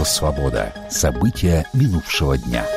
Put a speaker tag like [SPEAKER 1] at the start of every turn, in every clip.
[SPEAKER 1] «Свобода». События минувшего дня.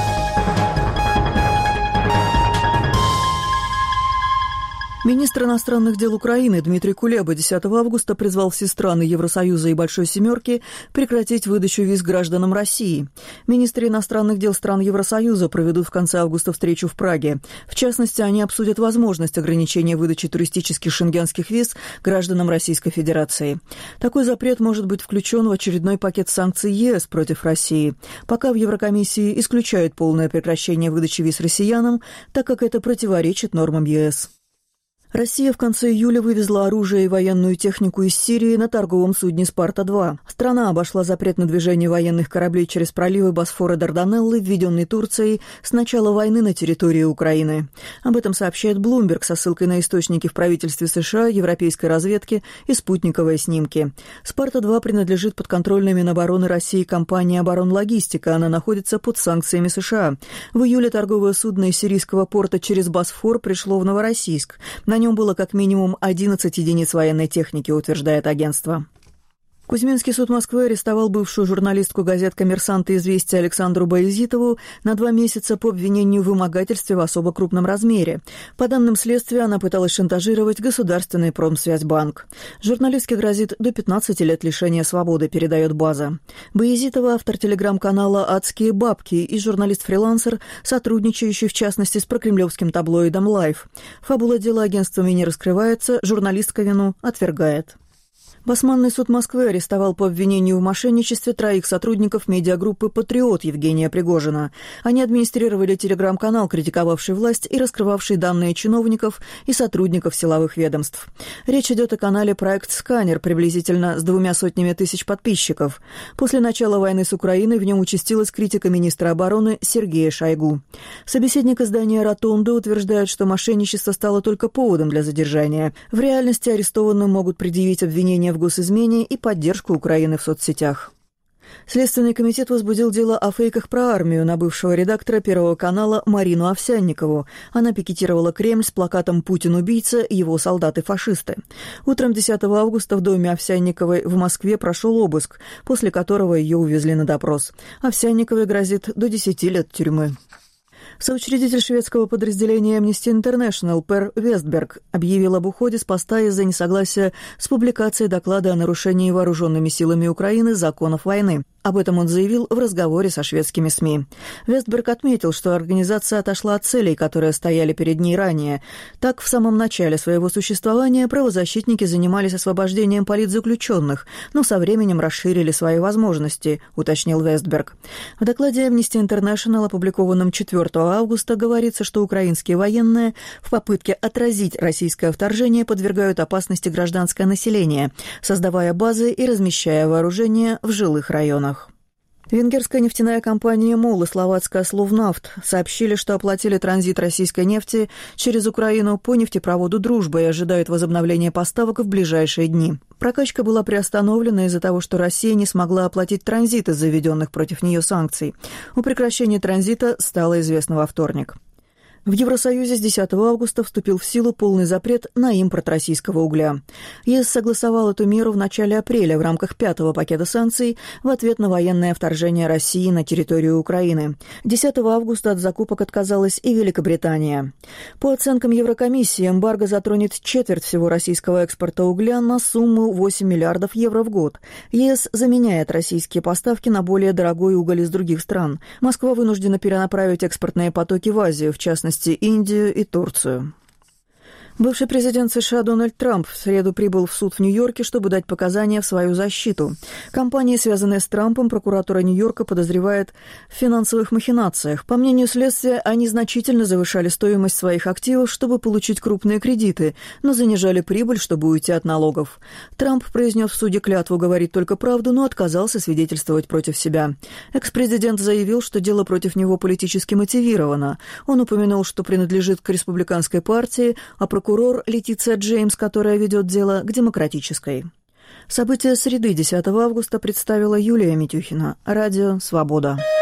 [SPEAKER 2] Министр иностранных дел Украины Дмитрий Кулеба 10 августа призвал все страны Евросоюза и Большой Семерки прекратить выдачу виз гражданам России. Министры иностранных дел стран Евросоюза проведут в конце августа встречу в Праге. В частности, они обсудят возможность ограничения выдачи туристических шенгенских виз гражданам Российской Федерации. Такой запрет может быть включен в очередной пакет санкций ЕС против России. Пока в Еврокомиссии исключают полное прекращение выдачи виз россиянам, так как это противоречит нормам ЕС. Россия в конце июля вывезла оружие и военную технику из Сирии на торговом судне «Спарта-2». Страна обошла запрет на движение военных кораблей через проливы Босфора и Дарданеллы, введенный Турцией с начала войны на территории Украины. Об этом сообщает Bloomberg со ссылкой на источники в правительстве США, европейской разведки и спутниковые снимки. «Спарта-2» принадлежит подконтрольной Минобороны России компании «Оборонлогистика». Она находится под санкциями США. В июле торговое судно из сирийского порта через Босфор пришло в Новороссийск. На нем было как минимум 11 единиц военной техники, утверждает агентство. Кузьминский суд Москвы арестовал бывшую журналистку газет «Коммерсант» и «Известия» Александру Баязитову на 2 месяца по обвинению в вымогательстве в особо крупном размере. По данным следствия, она пыталась шантажировать Государственный Промсвязьбанк. Журналистке грозит до 15 лет лишения свободы, передает «База». Баязитова – автор телеграм-канала «Адские бабки» и журналист-фрилансер, сотрудничающий в частности с прокремлевским таблоидом «Лайф». Фабула дела агентствами не раскрывается, журналистка вину отвергает. Басманный суд Москвы арестовал по обвинению в мошенничестве 3 сотрудников медиагруппы «Патриот» Евгения Пригожина. Они администрировали телеграм-канал, критиковавший власть и раскрывавший данные чиновников и сотрудников силовых ведомств. Речь идет о канале «Проект Сканер», приблизительно с 200 000 подписчиков. После начала войны с Украиной в нем участилась критика министра обороны Сергея Шойгу. Собеседник издания «Ротонда» утверждает, что мошенничество стало только поводом для задержания. В реальности арестованным могут предъявить обвинения в госизмене и поддержку Украины в соцсетях. Следственный комитет возбудил дело о фейках про армию на бывшего редактора Первого канала Марину Овсянникову. Она пикетировала Кремль с плакатом «Путин убийца, его солдаты-фашисты». Утром 10 августа в доме Овсянниковой в Москве прошел обыск, после которого ее увезли на допрос. Овсянниковой грозит до 10 лет тюрьмы. Соучредитель шведского подразделения Amnesty International Пер Вестберг объявил об уходе с поста из-за несогласия с публикацией доклада о нарушении вооруженными силами Украины законов войны. Об этом он заявил в разговоре со шведскими СМИ. Вестберг отметил, что организация отошла от целей, которые стояли перед ней ранее. Так, в самом начале своего существования правозащитники занимались освобождением политзаключенных, но со временем расширили свои возможности, уточнил Вестберг. В докладе Amnesty International, опубликованном 4 августа, говорится, что украинские военные в попытке отразить российское вторжение подвергают опасности гражданское население, создавая базы и размещая вооружение в жилых районах. Венгерская нефтяная компания «МОЛ» и словацкая «Словнафт» сообщили, что оплатили транзит российской нефти через Украину по нефтепроводу «Дружба» и ожидают возобновления поставок в ближайшие дни. Прокачка была приостановлена из-за того, что Россия не смогла оплатить транзит из-за введенных против нее санкций. О прекращении транзита стало известно во вторник. В Евросоюзе с 10 августа вступил в силу полный запрет на импорт российского угля. ЕС согласовал эту меру в начале апреля в рамках 5-го пакета санкций в ответ на военное вторжение России на территорию Украины. 10 августа от закупок отказалась и Великобритания. По оценкам Еврокомиссии, эмбарго затронет четверть всего российского экспорта угля на сумму 8 миллиардов евро в год. ЕС заменяет российские поставки на более дорогой уголь из других стран. Москва вынуждена перенаправить экспортные потоки в Азию, в частности, Индию и Турцию. Бывший президент США Дональд Трамп в среду прибыл в суд в Нью-Йорке, чтобы дать показания в свою защиту. Компании, связанные с Трампом, прокуратура Нью-Йорка подозревает в финансовых махинациях. По мнению следствия, они значительно завышали стоимость своих активов, чтобы получить крупные кредиты, но занижали прибыль, чтобы уйти от налогов. Трамп произнес в суде клятву говорить только правду, но отказался свидетельствовать против себя. Экс-президент заявил, что дело против него политически мотивировано. Он упомянул, что принадлежит к республиканской партии, а прокурор Летиция Джеймс, которая ведет дело, к демократической. События среды 10 августа представила Юлия Митюхина. Радио «Свобода».